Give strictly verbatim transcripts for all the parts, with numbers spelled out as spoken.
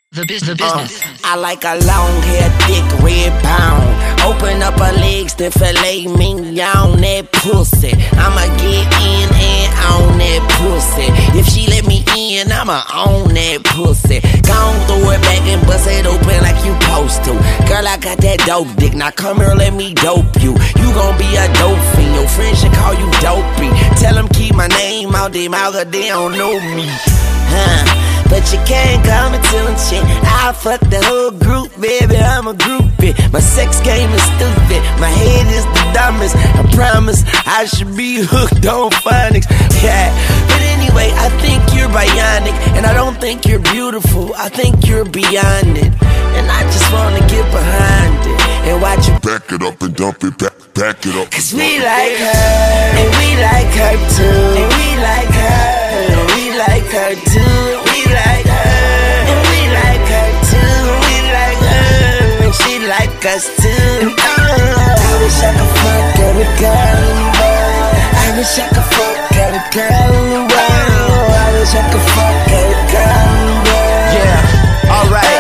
The, biz the business. Uh, I like a long hair, thick, red pound. Open up her legs, then filet mignon that pussy. I'ma get in and on that pussy. If she let me in, I'ma own that pussy. Gon' throw it back and bust it open like you supposed to. Girl, I got that dope dick. Now come here, let me dope you. You gon' be a dope fiend. Your friends should call you dopey. Tell them keep my name out their mouth, cause they don't know me. Huh? But you can't come and tell them shit. I fuck the whole group, baby, I'm a groupie. My sex game is stupid, my head is the dumbest. I promise I should be hooked on phonics. Yeah. But anyway, I think you're bionic, and I don't think you're beautiful, I think you're beyond it. And I just wanna get behind it and watch you back it up and dump it, back, back it up. Cause we like her, and we like her too. And we like her, and we like her too. We like her, and we like her too. We like her, and she like us too. Oh, I wish I could fuck every girl in the world. I wish I could fuck every girl in the world. I wish I could fuck every girl in the world. Yeah, alright.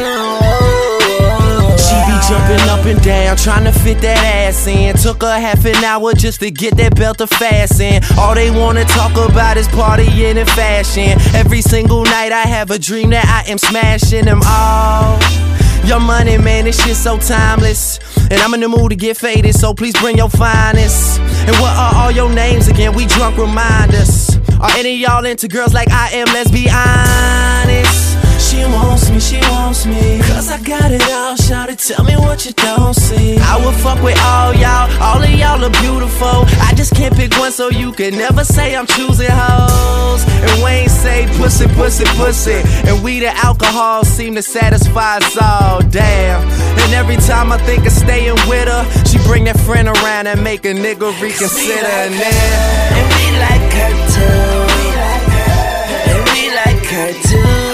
She be jumping up and down, trying to fit that ass in. Took her half an hour just to get that belt to fasten. All they wanna talk about is partying and fashion. Every single night I have a dream that I am smashing them all. Your money, man, this shit so timeless. And I'm in the mood to get faded, so please bring your finest. And what are all your names again? We drunk, remind us. Are any of y'all into girls like I am? Let's be honest. She wants me, she wants me, cause I got it all, shawty, tell me what you don't see. I will fuck with all y'all, all of y'all are beautiful. I just can't pick one, so you can never say I'm choosing hoes. And Wayne say pussy, pussy, pussy, and we the alcohol seem to satisfy us all, damn. And every time I think of staying with her, she bring that friend around and make a nigga reconsider. And then, and we like her too, we like her, and we like her too.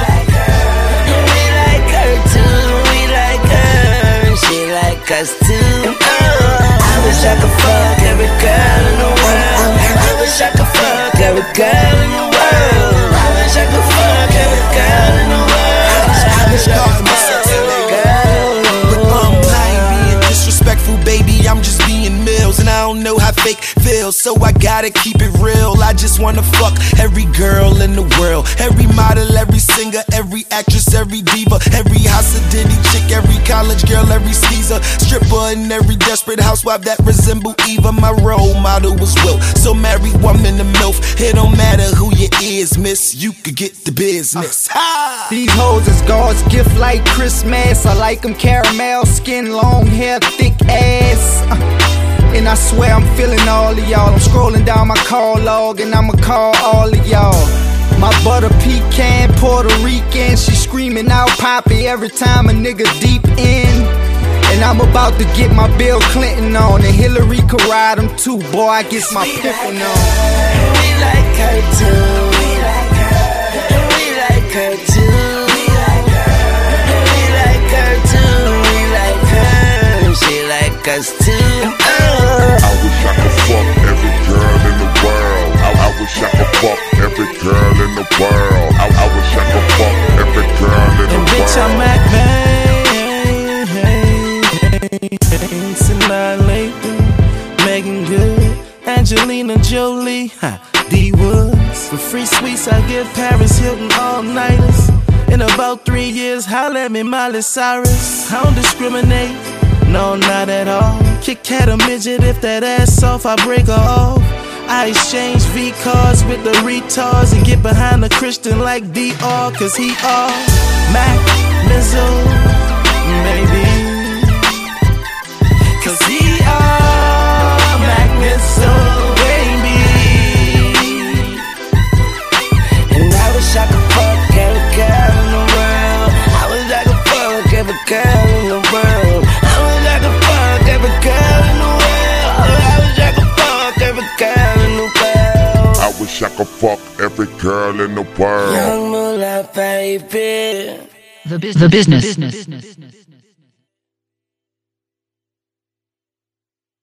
Cause too, oh, I wish I could fuck every girl in the world. I wish I could fuck every girl in the world. I wish I could fuck every girl in the world. I wish I could fuck every girl in the world. But um, I ain't being disrespectful, baby, I'm just being Mills. And I don't know how fake feels, so I gotta keep it real. I just wanna fuck every girl in the world. Every model, every singer, every actress, every diva, every house of Diddy chick, every college girl, every skeezer, stripper, and every desperate housewife that resemble Eva. My role model was Will, so marry woman to MILF. It don't matter who you is, miss, you could get the business. Ha! These hoes is God's gift like Christmas. I like them caramel skin, long hair, thick ass. uh. And I swear I'm feeling all of y'all. I'm scrolling down my call log and I'ma call all of y'all. My butter pecan, Puerto Rican, she screaming out Poppy every time a nigga deep in. And I'm about to get my Bill Clinton on, and Hillary could ride him too, boy, I guess my pimpin' on. We like her too, we like her, and we like her too, we like her, and we like her too, we like her, she like us too. I wish I could fuck every girl in the world. I, I wish I could fuck every girl in the world. I, I wish I could fuck every girl in the and world. Bitch, I'm Mac Bang, Sinai Lathan, Megan Good, Angelina Jolie, huh, D Woods. For free sweets, I give Paris Hilton all-nighters. In about three years, holla at me, Miley Cyrus. I don't discriminate, no, not at all. Kick cat a midget, if that ass off, I break her off. I exchange V-cards with the retards and get behind the Christian like D R, cause he all Mac Mizzo, maybe. Cause he all Mac Mizzo, baby. And I wish I could fuck every girl in the world. I wish I could fuck every girl in the world. I wish I could fuck every girl in the world. I wish I could fuck every girl in the world. I wish I could fuck every girl in the world. Young Moolah, baby. The business. The business.